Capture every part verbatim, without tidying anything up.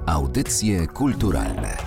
Audycje kulturalne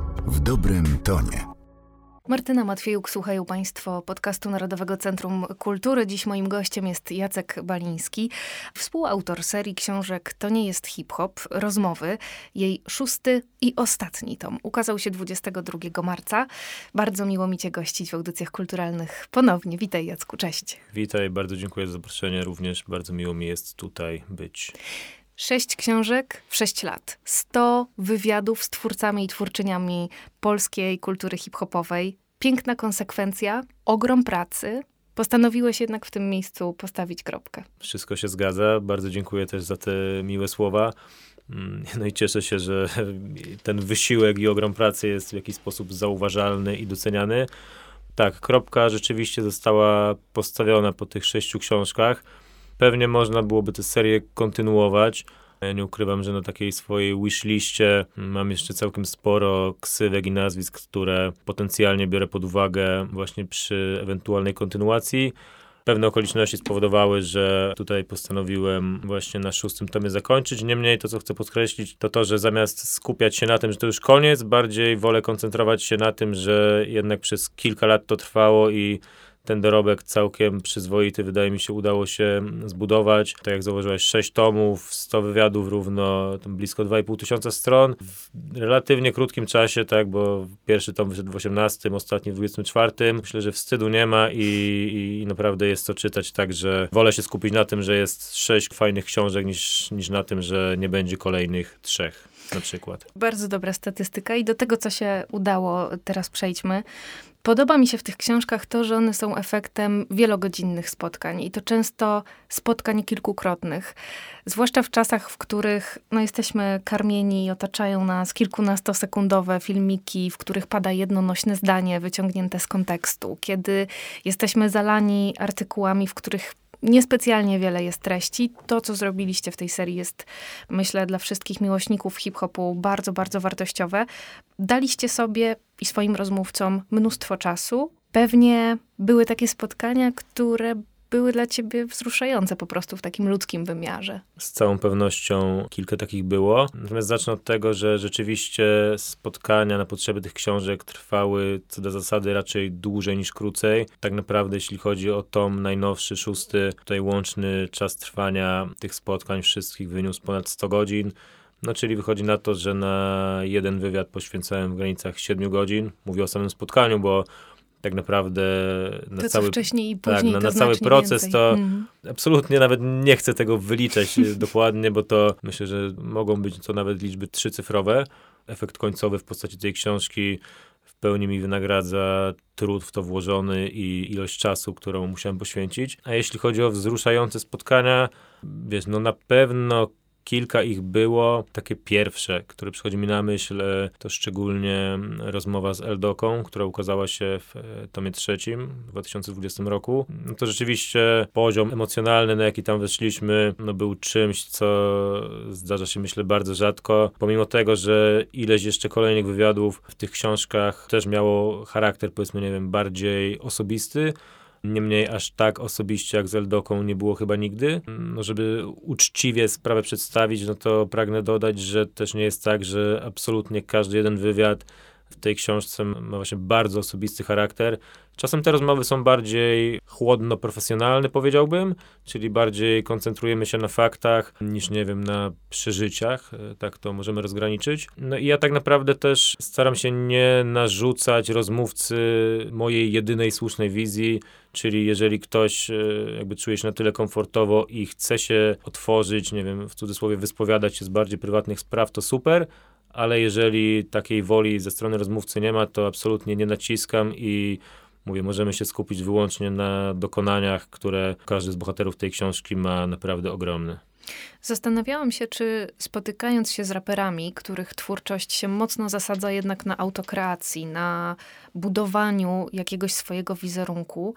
w dobrym tonie. Martyna Matwiejuk, słuchają Państwo podcastu Narodowego Centrum Kultury. Dziś moim gościem jest Jacek Baliński, współautor serii książek To nie jest hip-hop, rozmowy. Jej szósty i ostatni tom ukazał się dwudziestego drugiego marca. Bardzo miło mi Cię gościć w audycjach kulturalnych ponownie. Witaj, Jacku, cześć. Witaj, bardzo dziękuję za zaproszenie. Również bardzo miło mi jest tutaj być. Sześć książek w sześć lat. Sto wywiadów z twórcami i twórczyniami polskiej kultury hip-hopowej. Piękna konsekwencja, ogrom pracy. Postanowiłeś jednak w tym miejscu postawić kropkę. Wszystko się zgadza. Bardzo dziękuję też za te miłe słowa. No i cieszę się, że ten wysiłek i ogrom pracy jest w jakiś sposób zauważalny i doceniany. Tak, kropka rzeczywiście została postawiona po tych sześciu książkach. Pewnie można byłoby tę serię kontynuować. Ja nie ukrywam, że na takiej swojej wishliście mam jeszcze całkiem sporo ksywek i nazwisk, które potencjalnie biorę pod uwagę właśnie przy ewentualnej kontynuacji. Pewne okoliczności spowodowały, że tutaj postanowiłem właśnie na szóstym tomie zakończyć. Niemniej to, co chcę podkreślić, to to, że zamiast skupiać się na tym, że to już koniec, bardziej wolę koncentrować się na tym, że jednak przez kilka lat to trwało i ten dorobek całkiem przyzwoity, wydaje mi się, udało się zbudować. Tak jak zauważyłeś, sześć tomów, sto wywiadów równo, tam blisko dwa i pół tysiąca stron. W relatywnie krótkim czasie, tak, bo pierwszy tom wyszedł w osiemnastym, ostatni w dwudziestym czwartym. Myślę, że wstydu nie ma i, i, i naprawdę jest to czytać tak, że wolę się skupić na tym, że jest sześć fajnych książek, niż, niż na tym, że nie będzie kolejnych trzech na przykład. Bardzo dobra statystyka i do tego, co się udało, teraz przejdźmy. Podoba mi się w tych książkach to, że one są efektem wielogodzinnych spotkań i to często spotkań kilkukrotnych. Zwłaszcza w czasach, w których no, jesteśmy karmieni i otaczają nas kilkunastosekundowe filmiki, w których pada jedno nośne zdanie wyciągnięte z kontekstu. Kiedy jesteśmy zalani artykułami, w których niespecjalnie wiele jest treści. To, co zrobiliście w tej serii jest, myślę, dla wszystkich miłośników hip-hopu bardzo, bardzo wartościowe. Daliście sobie i swoim rozmówcom mnóstwo czasu. Pewnie były takie spotkania, które były dla ciebie wzruszające po prostu w takim ludzkim wymiarze. Z całą pewnością kilka takich było. Natomiast zacznę od tego, że rzeczywiście spotkania na potrzeby tych książek trwały co do zasady raczej dłużej niż krócej. Tak naprawdę, jeśli chodzi o tom najnowszy, szósty, tutaj łączny czas trwania tych spotkań wszystkich wyniósł ponad sto godzin. No, czyli wychodzi na to, że na jeden wywiad poświęcałem w granicach siedmiu godzin. Mówię o samym spotkaniu, bo tak naprawdę na to, cały, wcześniej i tak, później na, to na cały proces więcej. to mm. absolutnie nawet nie chcę tego wyliczać dokładnie, bo to myślę, że mogą być to nawet liczby trzycyfrowe. Efekt końcowy w postaci tej książki w pełni mi wynagradza trud w to włożony i ilość czasu, którą musiałem poświęcić. A jeśli chodzi o wzruszające spotkania, wiesz, no na pewno kilka ich było. Takie pierwsze, które przychodzi mi na myśl, to szczególnie rozmowa z Eldoką, która ukazała się w tomie trzecim w dwa tysiące dwudziestym roku. No to rzeczywiście poziom emocjonalny, na jaki tam weszliśmy, no był czymś, co zdarza się, myślę, bardzo rzadko. Pomimo tego, że ileś jeszcze kolejnych wywiadów w tych książkach też miało charakter, powiedzmy, nie wiem, bardziej osobisty, niemniej aż tak osobiście jak z Eldoką nie było chyba nigdy. No, żeby uczciwie sprawę przedstawić, no to pragnę dodać, że też nie jest tak, że absolutnie każdy jeden wywiad w tej książce ma właśnie bardzo osobisty charakter. Czasem te rozmowy są bardziej chłodno-profesjonalne, powiedziałbym, czyli bardziej koncentrujemy się na faktach niż, nie wiem, na przeżyciach. Tak to możemy rozgraniczyć. No i ja tak naprawdę też staram się nie narzucać rozmówcy mojej jedynej słusznej wizji, czyli jeżeli ktoś jakby czuje się na tyle komfortowo i chce się otworzyć, nie wiem, w cudzysłowie wyspowiadać się z bardziej prywatnych spraw, to super, ale jeżeli takiej woli ze strony rozmówcy nie ma, to absolutnie nie naciskam i mówię, możemy się skupić wyłącznie na dokonaniach, które każdy z bohaterów tej książki ma naprawdę ogromne. Zastanawiałam się, czy spotykając się z raperami, których twórczość się mocno zasadza jednak na autokreacji, na budowaniu jakiegoś swojego wizerunku,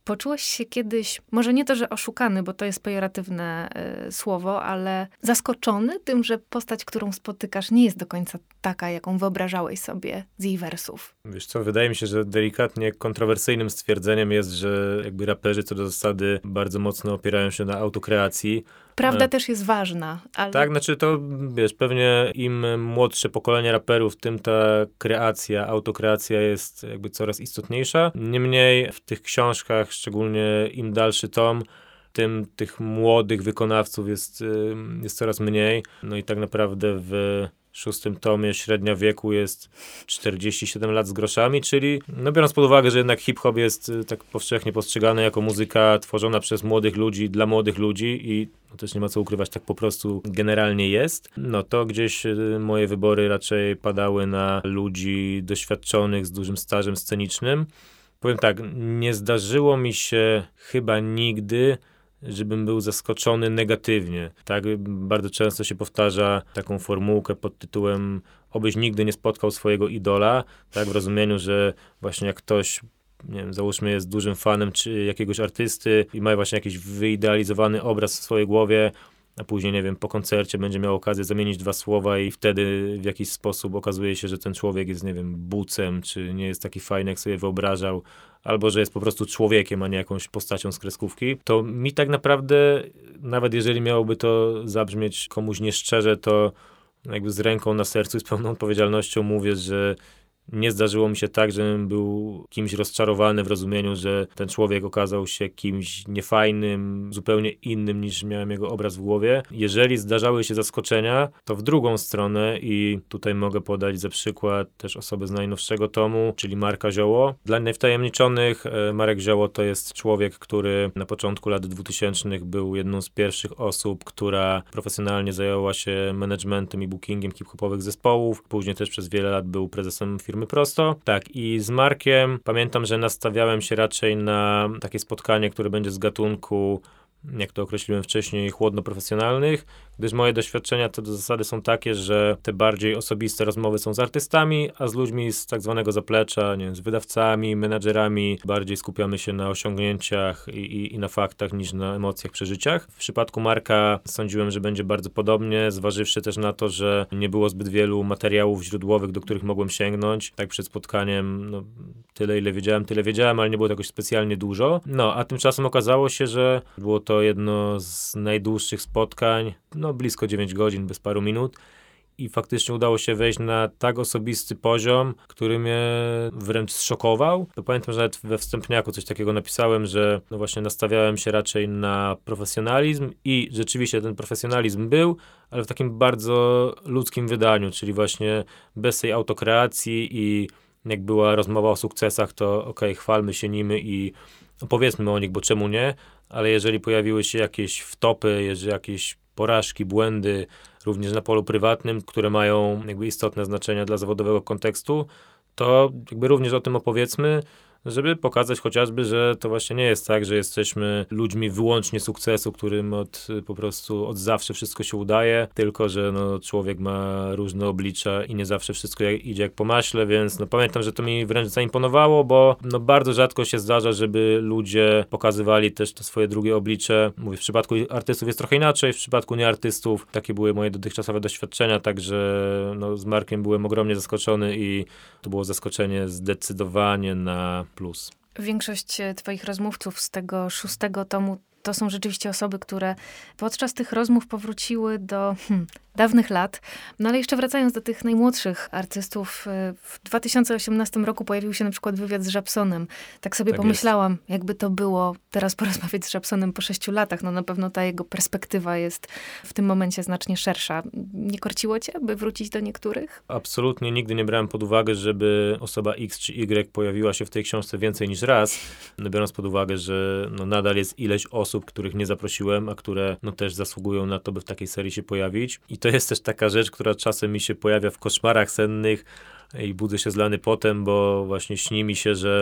Poczułeś się kiedyś, może nie to, że oszukany, bo to jest pejoratywne y, słowo, ale zaskoczony tym, że postać, którą spotykasz, nie jest do końca taka, jaką wyobrażałeś sobie z jej wersów? Wiesz co, wydaje mi się, że delikatnie kontrowersyjnym stwierdzeniem jest, że jakby raperzy co do zasady bardzo mocno opierają się na autokreacji. Prawda e... też jest ważna, ale... Tak, znaczy to, wiesz, pewnie im młodsze pokolenie raperów, tym ta kreacja, autokreacja jest jakby coraz istotniejsza. Niemniej w tych książkach, szczególnie im dalszy tom, tym tych młodych wykonawców jest, jest coraz mniej. No i tak naprawdę w szóstym tomie średnia wieku jest czterdzieści siedem lat z groszami, czyli no biorąc pod uwagę, że jednak hip-hop jest tak powszechnie postrzegany jako muzyka tworzona przez młodych ludzi, dla młodych ludzi i no też nie ma co ukrywać, tak po prostu generalnie jest, no to gdzieś moje wybory raczej padały na ludzi doświadczonych z dużym stażem scenicznym. Powiem tak, nie zdarzyło mi się chyba nigdy, żebym był zaskoczony negatywnie. Tak, bardzo często się powtarza taką formułkę pod tytułem obyś nigdy nie spotkał swojego idola, tak, w rozumieniu, że właśnie jak ktoś, nie wiem, załóżmy jest dużym fanem czy jakiegoś artysty i ma właśnie jakiś wyidealizowany obraz w swojej głowie, a później, nie wiem, po koncercie będzie miał okazję zamienić dwa słowa i wtedy w jakiś sposób okazuje się, że ten człowiek jest, nie wiem, bucem, czy nie jest taki fajny, jak sobie wyobrażał, albo że jest po prostu człowiekiem, a nie jakąś postacią z kreskówki, to mi tak naprawdę, nawet jeżeli miałoby to zabrzmieć komuś nieszczerze, to jakby z ręką na sercu i z pełną odpowiedzialnością mówię, że nie zdarzyło mi się tak, żebym był kimś rozczarowany w rozumieniu, że ten człowiek okazał się kimś niefajnym, zupełnie innym niż miałem jego obraz w głowie. Jeżeli zdarzały się zaskoczenia, to w drugą stronę i tutaj mogę podać za przykład też osobę z najnowszego tomu, czyli Marka Zioło. Dla niewtajemniczonych Marek Zioło to jest człowiek, który na początku lat dwutysięcznych był jedną z pierwszych osób, która profesjonalnie zajęła się managementem i bookingiem hip-hopowych zespołów. Później też przez wiele lat był prezesem firmy Prosto. Tak, i z Markiem pamiętam, że nastawiałem się raczej na takie spotkanie, które będzie z gatunku, jak to określiłem wcześniej, chłodno-profesjonalnych, gdyż moje doświadczenia to do zasady są takie, że te bardziej osobiste rozmowy są z artystami, a z ludźmi z tak zwanego zaplecza, nie wiem, z wydawcami, menadżerami, bardziej skupiamy się na osiągnięciach i, i, i na faktach niż na emocjach, przeżyciach. W przypadku Marka sądziłem, że będzie bardzo podobnie, zważywszy też na to, że nie było zbyt wielu materiałów źródłowych, do których mogłem sięgnąć. Tak przed spotkaniem, no, tyle ile wiedziałem, tyle wiedziałem, ale nie było to jakoś specjalnie dużo. No, a tymczasem okazało się, że było to jedno z najdłuższych spotkań, no blisko dziewięć godzin, bez paru minut i faktycznie udało się wejść na tak osobisty poziom, który mnie wręcz zszokował. To pamiętam, że nawet we wstępniaku coś takiego napisałem, że no właśnie nastawiałem się raczej na profesjonalizm i rzeczywiście ten profesjonalizm był, ale w takim bardzo ludzkim wydaniu, czyli właśnie bez tej autokreacji i jak była rozmowa o sukcesach, to okej, okay, chwalmy się nimi i opowiedzmy o nich, bo czemu nie, ale jeżeli pojawiły się jakieś wtopy, jeżeli jakieś porażki, błędy, również na polu prywatnym, które mają jakby istotne znaczenie dla zawodowego kontekstu, to jakby również o tym opowiedzmy, żeby pokazać chociażby, że to właśnie nie jest tak, że jesteśmy ludźmi wyłącznie sukcesu, którym od, po prostu od zawsze wszystko się udaje, tylko że no, człowiek ma różne oblicza i nie zawsze wszystko jak, idzie jak po maśle, więc no, pamiętam, że to mi wręcz zaimponowało, bo no, bardzo rzadko się zdarza, żeby ludzie pokazywali też to swoje drugie oblicze. Mówię, w przypadku artystów jest trochę inaczej, w przypadku nieartystów takie były moje dotychczasowe doświadczenia, także no, z Markiem byłem ogromnie zaskoczony i to było zaskoczenie zdecydowanie na plus. Większość twoich rozmówców z tego szóstego tomu to są rzeczywiście osoby, które podczas tych rozmów powróciły do hmm, dawnych lat. No ale jeszcze wracając do tych najmłodszych artystów, w dwa tysiące osiemnastym roku pojawił się na przykład wywiad z Żabsonem. Tak sobie tak pomyślałam, jest. Jakby to było teraz porozmawiać z Żabsonem po sześciu latach. No na pewno ta jego perspektywa jest w tym momencie znacznie szersza. Nie korciło cię, by wrócić do niektórych? Absolutnie nigdy nie brałem pod uwagę, żeby osoba X czy Y pojawiła się w tej książce więcej niż raz. No, biorąc pod uwagę, że no, nadal jest ileś osób, których nie zaprosiłem, a które no, też zasługują na to, by w takiej serii się pojawić. I to jest też taka rzecz, która czasem mi się pojawia w koszmarach sennych i budzę się zlany potem, bo właśnie śni mi się, że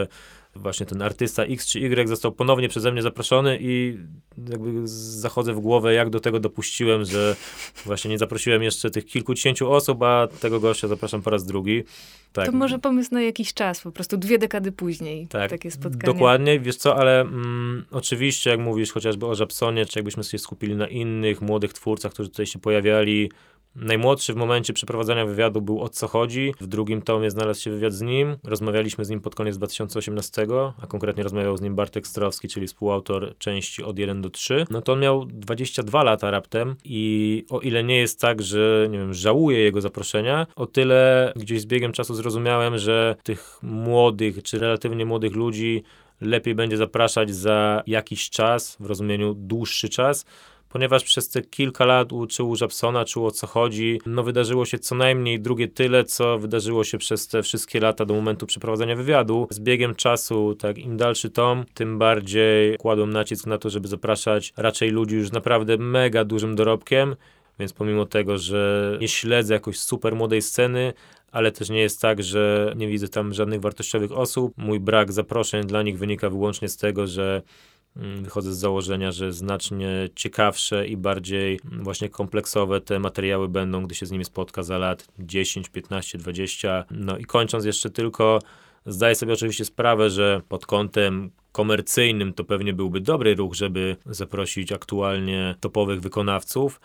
właśnie ten artysta X czy Y został ponownie przeze mnie zaproszony i jakby zachodzę w głowę, jak do tego dopuściłem, że właśnie nie zaprosiłem jeszcze tych kilkudziesięciu osób, a tego gościa zapraszam po raz drugi. Tak. To może pomysł na jakiś czas, po prostu dwie dekady później tak, takie spotkanie. Dokładnie, wiesz co, ale mm, oczywiście jak mówisz chociażby o Żabsonie, czy jakbyśmy się skupili na innych młodych twórcach, którzy tutaj się pojawiali. Najmłodszy w momencie przeprowadzania wywiadu był O co chodzi. W drugim tomie znalazł się wywiad z nim. Rozmawialiśmy z nim pod koniec dwa tysiące osiemnastego, a konkretnie rozmawiał z nim Bartek Strowski, czyli współautor części od jeden do trzech. No to on miał dwadzieścia dwa lata raptem i o ile nie jest tak, że nie wiem, żałuję jego zaproszenia, o tyle gdzieś z biegiem czasu zrozumiałem, że tych młodych czy relatywnie młodych ludzi lepiej będzie zapraszać za jakiś czas, w rozumieniu dłuższy czas, ponieważ przez te kilka lat czy u Żabsona, czy o co chodzi, no wydarzyło się co najmniej drugie tyle, co wydarzyło się przez te wszystkie lata do momentu przeprowadzenia wywiadu. Z biegiem czasu, tak, im dalszy tom, tym bardziej kładłem nacisk na to, żeby zapraszać raczej ludzi już naprawdę mega dużym dorobkiem, więc pomimo tego, że nie śledzę jakoś super młodej sceny, ale też nie jest tak, że nie widzę tam żadnych wartościowych osób. Mój brak zaproszeń dla nich wynika wyłącznie z tego, że wychodzę z założenia, że znacznie ciekawsze i bardziej właśnie kompleksowe te materiały będą, gdy się z nimi spotka za lat dziesięć, piętnaście, dwadzieścia. No i kończąc jeszcze tylko, zdaję sobie oczywiście sprawę, że pod kątem komercyjnym to pewnie byłby dobry ruch, żeby zaprosić aktualnie topowych wykonawców,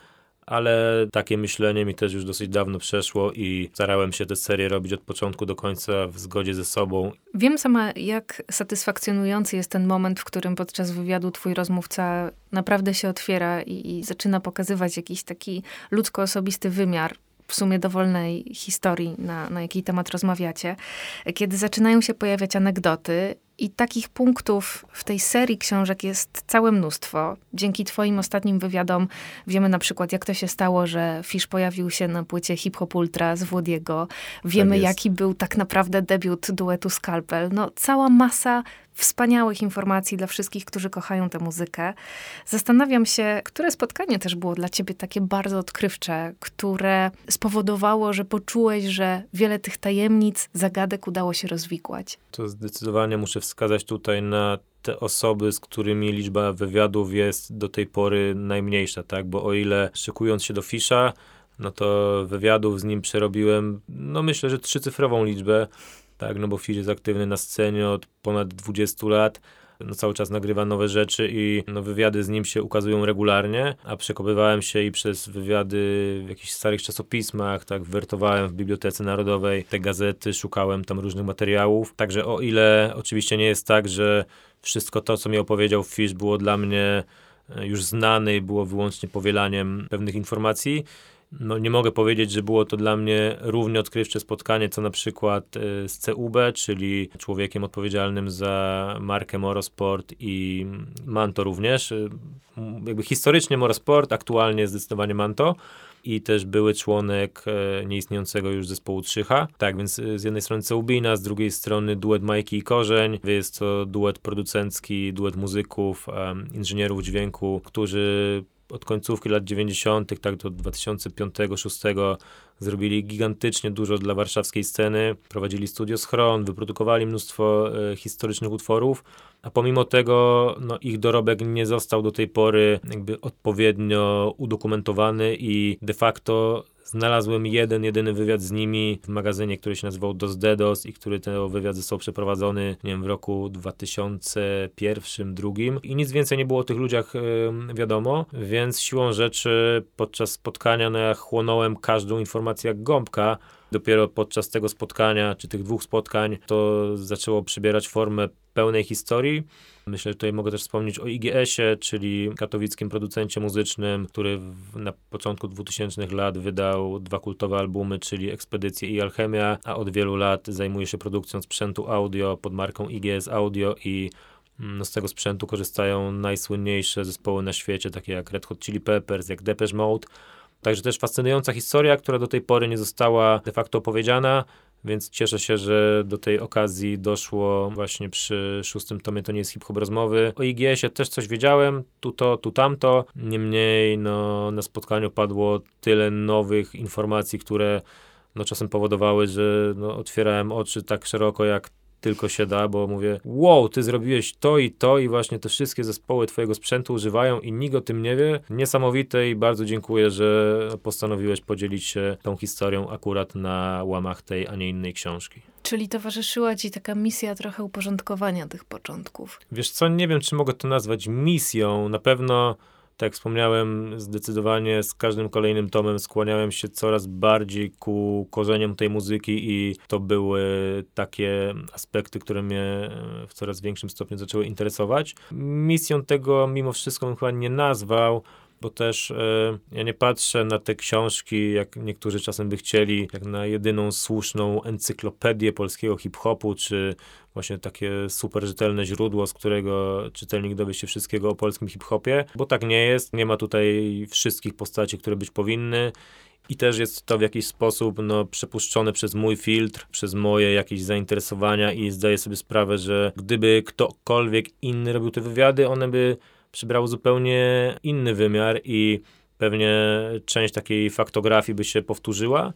ale takie myślenie mi też już dosyć dawno przeszło i starałem się tę serię robić od początku do końca w zgodzie ze sobą. Wiem sama, jak satysfakcjonujący jest ten moment, w którym podczas wywiadu twój rozmówca naprawdę się otwiera i, i zaczyna pokazywać jakiś taki ludzko-osobisty wymiar w sumie dowolnej historii, na, na jaki temat rozmawiacie. Kiedy zaczynają się pojawiać anegdoty i takich punktów w tej serii książek jest całe mnóstwo. Dzięki twoim ostatnim wywiadom wiemy na przykład, jak to się stało, że Fish pojawił się na płycie Hip Hop Ultra z Włodiego. Wiemy, tak jaki był tak naprawdę debiut duetu Skalpel. No, cała masa wspaniałych informacji dla wszystkich, którzy kochają tę muzykę. Zastanawiam się, które spotkanie też było dla ciebie takie bardzo odkrywcze, które spowodowało, że poczułeś, że wiele tych tajemnic, zagadek udało się rozwikłać. To zdecydowanie muszę wskazać tutaj na te osoby, z którymi liczba wywiadów jest do tej pory najmniejsza, tak? Bo o ile szykując się do Fisha, no to wywiadów z nim przerobiłem, no myślę, że trzycyfrową liczbę, tak? No bo Fish jest aktywny na scenie od ponad dwudziestu lat, no cały czas nagrywa nowe rzeczy i no wywiady z nim się ukazują regularnie, a przekopywałem się i przez wywiady w jakichś starych czasopismach, tak, wertowałem w Bibliotece Narodowej te gazety, szukałem tam różnych materiałów, także o ile oczywiście nie jest tak, że wszystko to, co mi opowiedział Fish, było dla mnie już znane i było wyłącznie powielaniem pewnych informacji, no nie mogę powiedzieć, że było to dla mnie równie odkrywcze spotkanie, co na przykład y, z C U B, czyli człowiekiem odpowiedzialnym za markę Morosport i Manto również. Y, jakby historycznie Morosport, aktualnie zdecydowanie Manto. I też były członek e, nieistniejącego już zespołu Trzycha. Tak, więc z jednej strony Ceubina, z drugiej strony duet Majki i Korzeń. Jest to duet producencki, duet muzyków, e, inżynierów dźwięku, którzy od końcówki lat dziewięćdziesiątych, tak do dwa tysiące piątego, dwa tysiące szóstego zrobili gigantycznie dużo dla warszawskiej sceny. Prowadzili studio Schron, wyprodukowali mnóstwo e, historycznych utworów, a pomimo tego no, ich dorobek nie został do tej pory jakby odpowiednio udokumentowany i de facto znalazłem jeden, jedyny wywiad z nimi w magazynie, który się nazywał Dos Dedos i który ten wywiad został przeprowadzony, nie wiem, w roku dwa tysiące pierwszym, drugim i nic więcej nie było o tych ludziach yy, wiadomo, więc siłą rzeczy podczas spotkania no ja chłonąłem każdą informację jak gąbka. Dopiero podczas tego spotkania, czy tych dwóch spotkań, to zaczęło przybierać formę pełnej historii. Myślę, że tutaj mogę też wspomnieć o I G S-ie, czyli katowickim producencie muzycznym, który w, na początku dwutysięcznych lat wydał dwa kultowe albumy, czyli Ekspedycje i Alchemia, a od wielu lat zajmuje się produkcją sprzętu audio pod marką I G S Audio i no, z tego sprzętu korzystają najsłynniejsze zespoły na świecie, takie jak Red Hot Chili Peppers, jak Depeche Mode. Także też fascynująca historia, która do tej pory nie została de facto opowiedziana, więc cieszę się, że do tej okazji doszło właśnie przy szóstym tomie To nie jest hip-hop rozmowy. O I G S-ie też coś wiedziałem, tu to, tu tamto. Niemniej no, na spotkaniu padło tyle nowych informacji, które no, czasem powodowały, że no, otwierałem oczy tak szeroko jak tylko się da, bo mówię, wow, ty zrobiłeś to i to i właśnie te wszystkie zespoły twojego sprzętu używają i nikt o tym nie wie. Niesamowite i bardzo dziękuję, że postanowiłeś podzielić się tą historią akurat na łamach tej, a nie innej książki. Czyli towarzyszyła ci taka misja trochę uporządkowania tych początków. Wiesz co, nie wiem, czy mogę to nazwać misją. Na pewno, tak jak wspomniałem, zdecydowanie z każdym kolejnym tomem skłaniałem się coraz bardziej ku korzeniom tej muzyki i to były takie aspekty, które mnie w coraz większym stopniu zaczęły interesować. Misją tego mimo wszystko bym chyba nie nazwał, bo też e, ja nie patrzę na te książki, jak niektórzy czasem by chcieli, jak na jedyną słuszną encyklopedię polskiego hip-hopu, czy właśnie takie super rzetelne źródło, z którego czytelnik dowie się wszystkiego o polskim hip-hopie, bo tak nie jest. Nie ma tutaj wszystkich postaci, które być powinny. I też jest to w jakiś sposób no, przepuszczone przez mój filtr, przez moje jakieś zainteresowania i zdaję sobie sprawę, że gdyby ktokolwiek inny robił te wywiady, one by przybrały zupełnie inny wymiar i pewnie część takiej faktografii by się powtórzyła,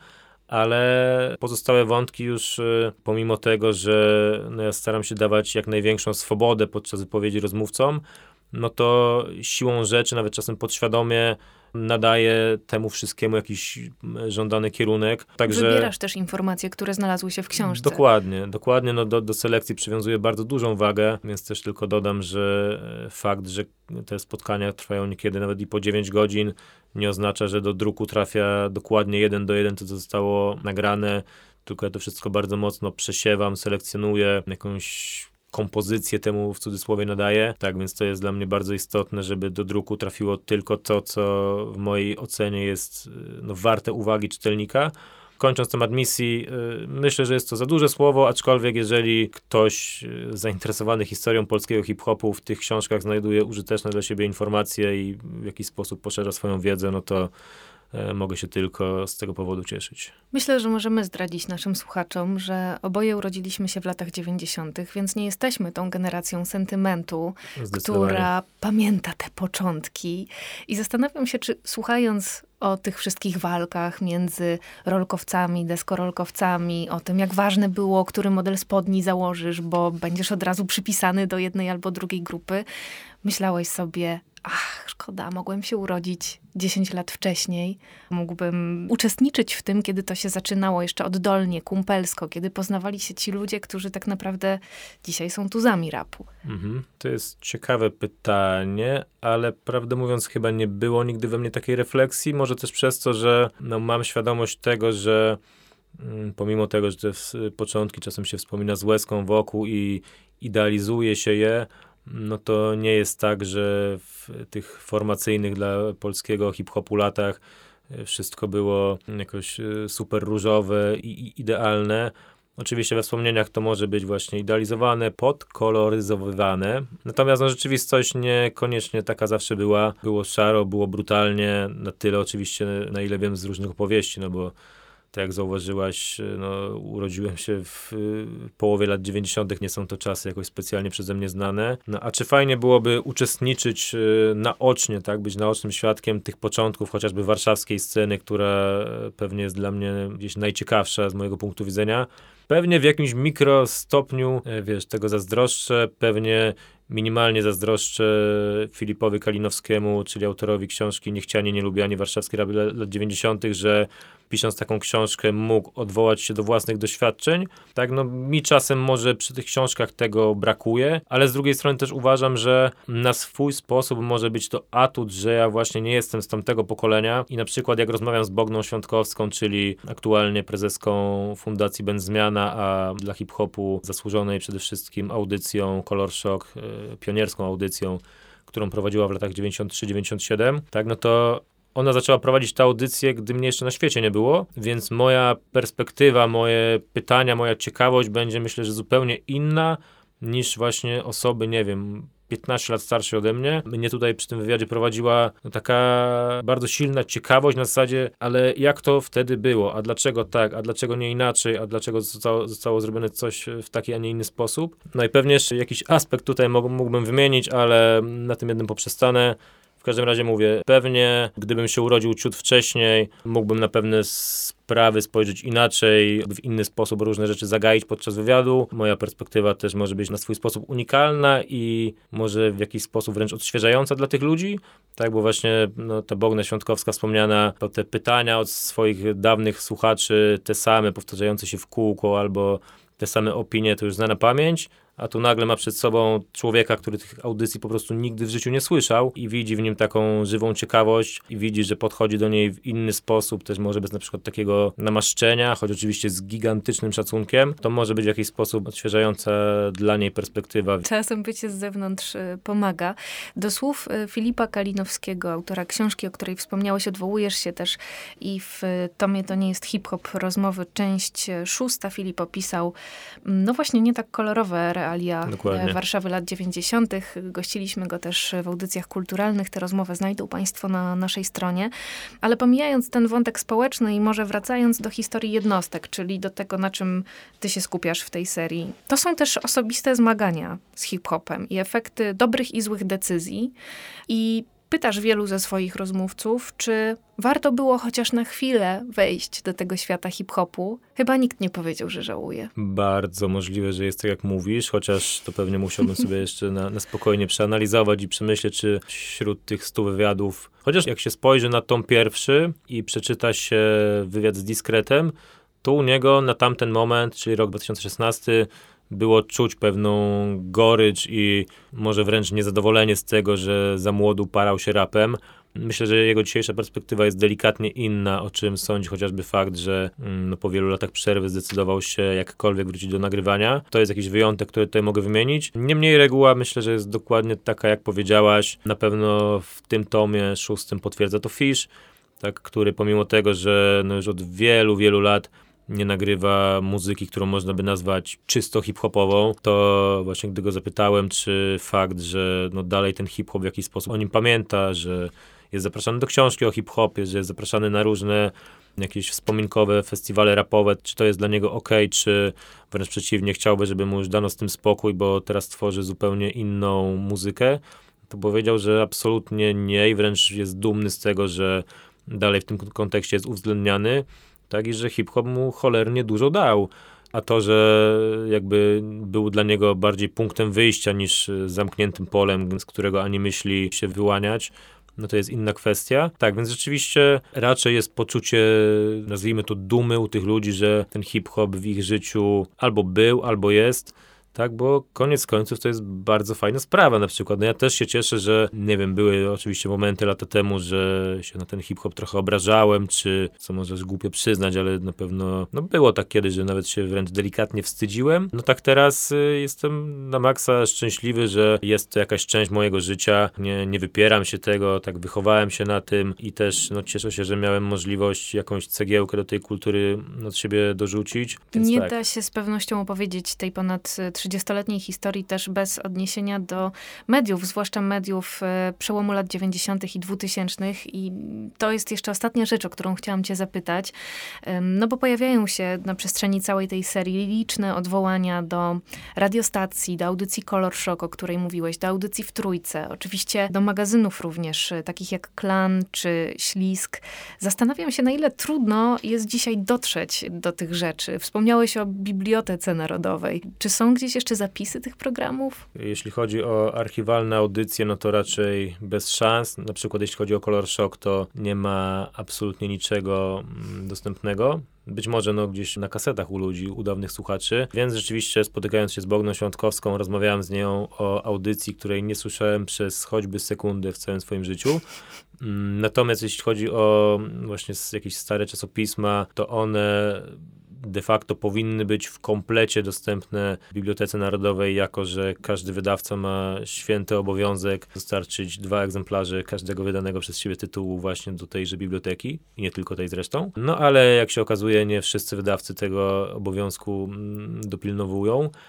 ale pozostałe wątki już pomimo tego, że no, ja staram się dawać jak największą swobodę podczas wypowiedzi rozmówcom, no to siłą rzeczy, nawet czasem podświadomie nadaje temu wszystkiemu jakiś żądany kierunek. Także wybierasz też informacje, które znalazły się w książce. Dokładnie, dokładnie. No do, do selekcji przywiązuję bardzo dużą wagę, więc też tylko dodam, że fakt, że te spotkania trwają niekiedy nawet i po dziewięć godzin, nie oznacza, że do druku trafia dokładnie jeden do jeden to, co zostało nagrane, tylko ja to wszystko bardzo mocno przesiewam, selekcjonuję jakąś kompozycję temu w cudzysłowie nadaję. Tak, więc to jest dla mnie bardzo istotne, żeby do druku trafiło tylko to, co w mojej ocenie jest no, warte uwagi czytelnika. Kończąc temat misji, yy, myślę, że jest to za duże słowo, aczkolwiek jeżeli ktoś yy, zainteresowany historią polskiego hip-hopu w tych książkach znajduje użyteczne dla siebie informacje i w jakiś sposób poszerza swoją wiedzę, no to mogę się tylko z tego powodu cieszyć. Myślę, że możemy zdradzić naszym słuchaczom, że oboje urodziliśmy się w latach dziewięćdziesiątych, więc nie jesteśmy tą generacją sentymentu, która pamięta te początki. I zastanawiam się, czy słuchając o tych wszystkich walkach między rolkowcami, deskorolkowcami, o tym, jak ważne było, który model spodni założysz, bo będziesz od razu przypisany do jednej albo drugiej grupy, myślałeś sobie, ach, szkoda, mogłem się urodzić dziesięć lat wcześniej. Mógłbym uczestniczyć w tym, kiedy to się zaczynało jeszcze oddolnie, kumpelsko, kiedy poznawali się ci ludzie, którzy tak naprawdę dzisiaj są tuzami rapu. Mhm. To jest ciekawe pytanie, ale prawdę mówiąc chyba nie było nigdy we mnie takiej refleksji. Może też przez to, że no, mam świadomość tego, że mm, pomimo tego, że te początki czasem się wspomina z łezką wokół i idealizuje się je, no to nie jest tak, że w tych formacyjnych dla polskiego hip-hopu latach wszystko było jakoś super różowe i idealne. Oczywiście we wspomnieniach to może być właśnie idealizowane, podkoloryzowywane. Natomiast no, rzeczywistość niekoniecznie taka zawsze była. Było szaro, było brutalnie, na tyle oczywiście, na ile wiem z różnych opowieści, no bo tak jak zauważyłaś, no, urodziłem się w połowie lat dziewięćdziesiątych. Nie są to czasy jakoś specjalnie przeze mnie znane. No, a czy fajnie byłoby uczestniczyć naocznie, tak, być naocznym świadkiem tych początków, chociażby warszawskiej sceny, która pewnie jest dla mnie gdzieś najciekawsza z mojego punktu widzenia. Pewnie w jakimś mikrostopniu, wiesz, tego zazdroszczę, pewnie minimalnie zazdroszczę Filipowi Kalinowskiemu, czyli autorowi książki Niechciani, Nielubiani, warszawskie raby lat dziewięćdziesiątych, że pisząc taką książkę mógł odwołać się do własnych doświadczeń. Tak, no mi czasem może przy tych książkach tego brakuje, ale z drugiej strony też uważam, że na swój sposób może być to atut, że ja właśnie nie jestem z tamtego pokolenia i na przykład jak rozmawiam z Bogną Świątkowską, czyli aktualnie prezeską Fundacji Będzmiana, a dla hip-hopu zasłużonej przede wszystkim audycją Color Shock, pionierską audycją, którą prowadziła w latach dziewięćdziesiątym trzecim dziewięćdziesiątym siódmym, tak, no to ona zaczęła prowadzić tę audycję, gdy mnie jeszcze na świecie nie było, więc moja perspektywa, moje pytania, moja ciekawość będzie, myślę, że zupełnie inna niż właśnie osoby, nie wiem, piętnaście lat starsze ode mnie. Mnie tutaj przy tym wywiadzie prowadziła no, taka bardzo silna ciekawość na zasadzie, ale jak to wtedy było, a dlaczego tak, a dlaczego nie inaczej, a dlaczego zostało, zostało zrobione coś w taki, a nie inny sposób. No i pewnie jeszcze jakiś aspekt tutaj mógł, mógłbym wymienić, ale na tym jednym poprzestanę. W każdym razie mówię, pewnie gdybym się urodził ciut wcześniej, mógłbym na pewne sprawy spojrzeć inaczej, w inny sposób różne rzeczy zagaić podczas wywiadu. Moja perspektywa też może być na swój sposób unikalna i może w jakiś sposób wręcz odświeżająca dla tych ludzi. Tak, bo właśnie no, ta Bogna Świątkowska wspomniana, to te pytania od swoich dawnych słuchaczy, te same, powtarzające się w kółko, albo te same opinie, to już zna na pamięć, a tu nagle ma przed sobą człowieka, który tych audycji po prostu nigdy w życiu nie słyszał i widzi w nim taką żywą ciekawość i widzi, że podchodzi do niej w inny sposób, też może bez na przykład takiego namaszczenia, choć oczywiście z gigantycznym szacunkiem, to może być w jakiś sposób odświeżająca dla niej perspektywa. Czasem bycie z zewnątrz pomaga. Do słów Filipa Kalinowskiego, autora książki, o której wspomniałeś, odwołujesz się też i w tomie To nie jest hip-hop, rozmowy, część szósta. Filip opisał, no właśnie nie tak kolorowe realia Dokładnie. Warszawy lat dziewięćdziesiątych. Gościliśmy go też w audycjach kulturalnych. Tę rozmowę znajdą państwo na naszej stronie. Ale pomijając ten wątek społeczny i może wracając do historii jednostek, czyli do tego, na czym ty się skupiasz w tej serii, to są też osobiste zmagania z hip-hopem i efekty dobrych i złych decyzji. I pytasz wielu ze swoich rozmówców, czy warto było chociaż na chwilę wejść do tego świata hip-hopu. Chyba nikt nie powiedział, że żałuje. Bardzo możliwe, że jest tak, jak mówisz, chociaż to pewnie musiałbym sobie jeszcze na, na spokojnie przeanalizować i przemyśleć, czy wśród tych stu wywiadów, chociaż jak się spojrzy na tom pierwszy i przeczyta się wywiad z Diskretem, to u niego na tamten moment, czyli rok dwa tysiące szesnasty, było czuć pewną gorycz i może wręcz niezadowolenie z tego, że za młodu parał się rapem. Myślę, że jego dzisiejsza perspektywa jest delikatnie inna, o czym sądzi chociażby fakt, że no, po wielu latach przerwy zdecydował się jakkolwiek wrócić do nagrywania. To jest jakiś wyjątek, który tutaj mogę wymienić. Niemniej reguła myślę, że jest dokładnie taka, jak powiedziałaś. Na pewno w tym tomie szóstym potwierdza to Fish, tak, który pomimo tego, że no, już od wielu, wielu lat nie nagrywa muzyki, którą można by nazwać czysto hip-hopową, to właśnie gdy go zapytałem, czy fakt, że no dalej ten hip-hop w jakiś sposób o nim pamięta, że jest zapraszany do książki o hip-hopie, że jest zapraszany na różne jakieś wspominkowe festiwale rapowe, czy to jest dla niego okej, czy wręcz przeciwnie, chciałby, żeby mu już dano z tym spokój, bo teraz tworzy zupełnie inną muzykę, to powiedział, że absolutnie nie i wręcz jest dumny z tego, że dalej w tym kontekście jest uwzględniany. Tak, i że hip-hop mu cholernie dużo dał. A to, że jakby był dla niego bardziej punktem wyjścia niż zamkniętym polem, z którego ani myśli się wyłaniać, no to jest inna kwestia. Tak, więc rzeczywiście raczej jest poczucie, nazwijmy to, dumy u tych ludzi, że ten hip-hop w ich życiu albo był, albo jest. Tak, bo koniec końców to jest bardzo fajna sprawa na przykład. No ja też się cieszę, że, nie wiem, były oczywiście momenty lata temu, że się na ten hip-hop trochę obrażałem, czy, co możesz głupio przyznać, ale na pewno, no było tak kiedyś, że nawet się wręcz delikatnie wstydziłem. No tak teraz y, jestem na maksa szczęśliwy, że jest to jakaś część mojego życia. Nie, nie wypieram się tego, tak wychowałem się na tym i też no, cieszę się, że miałem możliwość jakąś cegiełkę do tej kultury od siebie dorzucić. Więc nie tak. da się z pewnością opowiedzieć tej ponad trzydziestoletniej historii też bez odniesienia do mediów, zwłaszcza mediów e, przełomu lat dziewięćdziesiątych i dwutysięcznych. I to jest jeszcze ostatnia rzecz, o którą chciałam cię zapytać. E, no bo pojawiają się na przestrzeni całej tej serii liczne odwołania do radiostacji, do audycji Color Shock, o której mówiłeś, do audycji w Trójce, oczywiście do magazynów również, e, takich jak Klan czy Ślisk. Zastanawiam się, na ile trudno jest dzisiaj dotrzeć do tych rzeczy. Wspomniałeś o Bibliotece Narodowej. Czy są gdzieś jeszcze zapisy tych programów? Jeśli chodzi o archiwalne audycje, no to raczej bez szans. Na przykład jeśli chodzi o Color Shock, to nie ma absolutnie niczego dostępnego. Być może no, gdzieś na kasetach u ludzi, u dawnych słuchaczy. Więc rzeczywiście spotykając się z Bogną Świątkowską, rozmawiałem z nią o audycji, której nie słyszałem przez choćby sekundę w całym swoim życiu. Natomiast jeśli chodzi o właśnie jakieś stare czasopisma, to one de facto powinny być w komplecie dostępne w Bibliotece Narodowej, jako że każdy wydawca ma święty obowiązek dostarczyć dwa egzemplarze każdego wydanego przez siebie tytułu właśnie do tejże biblioteki i nie tylko tej zresztą. No ale jak się okazuje, nie wszyscy wydawcy tego obowiązku dopilnowują.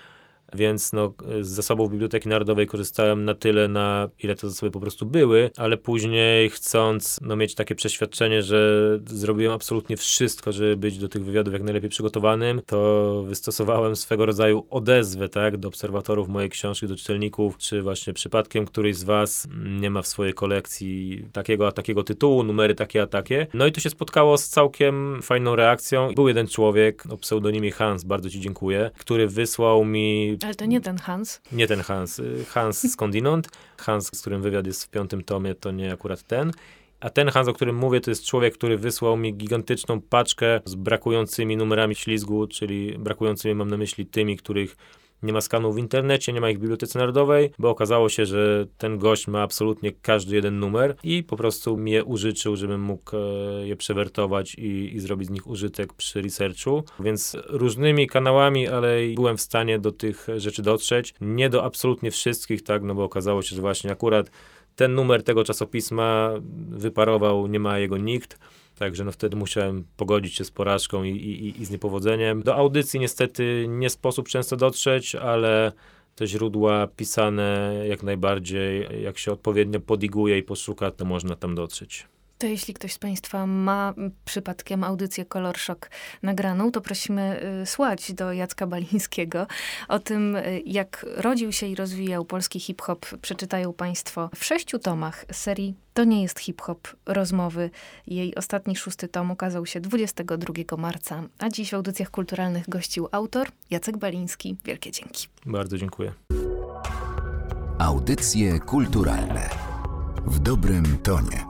więc no, z zasobów Biblioteki Narodowej korzystałem na tyle, na ile te zasoby po prostu były, ale później chcąc no, mieć takie przeświadczenie, że zrobiłem absolutnie wszystko, żeby być do tych wywiadów jak najlepiej przygotowanym, to wystosowałem swego rodzaju odezwę, tak, do obserwatorów mojej książki, do czytelników, czy właśnie przypadkiem któryś z was nie ma w swojej kolekcji takiego a takiego tytułu, numery takie a takie. No i to się spotkało z całkiem fajną reakcją. Był jeden człowiek o pseudonimie Hans, bardzo ci dziękuję, który wysłał mi... Ale to nie ten Hans. Nie ten Hans. Hans skądinąd. Hans, z którym wywiad jest w piątym tomie, to nie akurat ten. A ten Hans, o którym mówię, to jest człowiek, który wysłał mi gigantyczną paczkę z brakującymi numerami ślizgu, czyli brakującymi mam na myśli tymi, których nie ma skanu w internecie, nie ma ich w Bibliotece Narodowej, bo okazało się, że ten gość ma absolutnie każdy jeden numer i po prostu mi je użyczył, żebym mógł je przewertować i, i zrobić z nich użytek przy researchu. Więc różnymi kanałami, ale byłem w stanie do tych rzeczy dotrzeć. Nie do absolutnie wszystkich, tak, no bo okazało się, że właśnie akurat ten numer tego czasopisma wyparował, nie ma jego nikt. Także no wtedy musiałem pogodzić się z porażką i, i, i z niepowodzeniem. Do audycji niestety nie sposób często dotrzeć, ale te źródła pisane jak najbardziej, jak się odpowiednio podiguje i poszuka, to można tam dotrzeć. To jeśli ktoś z Państwa ma przypadkiem audycję Kolor Szok nagraną, to prosimy y, słuchać do Jacka Balińskiego. O tym, y, jak rodził się i rozwijał polski hip-hop, przeczytają Państwo w sześciu tomach serii To nie jest hip-hop rozmowy. Jej ostatni szósty tom ukazał się dwudziestego drugiego marca, a dziś w audycjach kulturalnych gościł autor Jacek Baliński. Wielkie dzięki. Bardzo dziękuję. Audycje kulturalne w dobrym tonie.